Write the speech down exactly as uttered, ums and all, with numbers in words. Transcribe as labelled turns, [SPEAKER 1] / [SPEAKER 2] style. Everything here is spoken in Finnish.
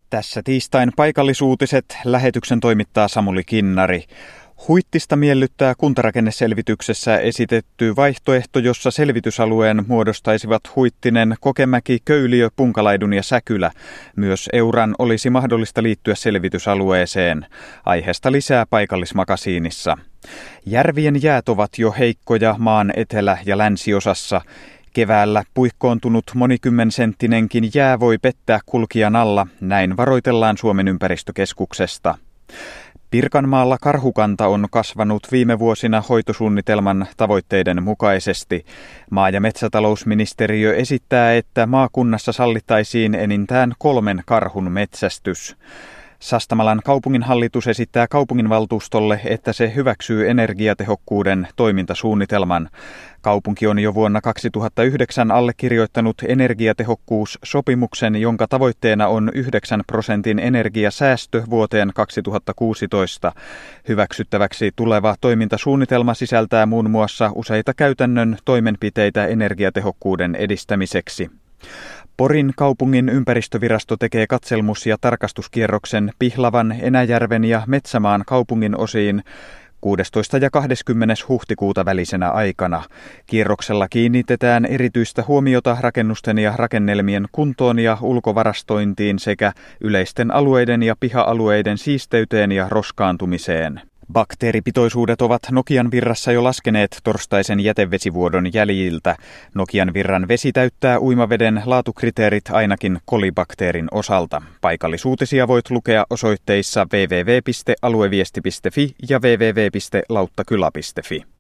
[SPEAKER 1] Tässä tiistain paikallisuutiset. Lähetyksen toimittaa Samuli Kinnari. Huittista miellyttää kuntarakenneselvityksessä esitetty vaihtoehto, jossa selvitysalueen muodostaisivat Huittinen, Kokemäki, Köyliö, Punkalaidun ja Säkylä. Myös Euran olisi mahdollista liittyä selvitysalueeseen. Aiheesta lisää paikallismakasiinissa. Järvien jäät ovat jo heikkoja maan etelä- ja länsiosassa. Keväällä puikkoontunut monikymmensentinenkin jää voi pettää kulkijan alla, näin varoitellaan Suomen ympäristökeskuksesta. Pirkanmaalla karhukanta on kasvanut viime vuosina hoitosuunnitelman tavoitteiden mukaisesti. Maa- ja metsätalousministeriö esittää, että maakunnassa sallittaisiin enintään kolmen karhun metsästys. Sastamalan kaupunginhallitus esittää kaupunginvaltuustolle, että se hyväksyy energiatehokkuuden toimintasuunnitelman. Kaupunki on jo vuonna kaksituhattayhdeksän allekirjoittanut energiatehokkuussopimuksen, jonka tavoitteena on yhdeksän prosentin energiasäästö vuoteen kaksituhattakuusitoista. Hyväksyttäväksi tuleva toimintasuunnitelma sisältää muun muassa useita käytännön toimenpiteitä energiatehokkuuden edistämiseksi. Porin kaupungin ympäristövirasto tekee katselmus- ja tarkastuskierroksen Pihlavan, Enäjärven ja Metsämaan kaupungin osiin kuudestoista ja kahdeskymmenes huhtikuuta välisenä aikana. Kierroksella kiinnitetään erityistä huomiota rakennusten ja rakennelmien kuntoon ja ulkovarastointiin sekä yleisten alueiden ja piha-alueiden siisteyteen ja roskaantumiseen. Bakteeripitoisuudet ovat Nokianvirrassa jo laskeneet torstaisen jätevesivuodon jäljiltä. Nokianvirran vesi täyttää uimaveden laatukriteerit ainakin kolibakteerin osalta. Paikallisuutisia voit lukea osoitteissa double-u double-u double-u piste alueviesti piste fi ja double-u double-u double-u piste lauttakyla piste fi.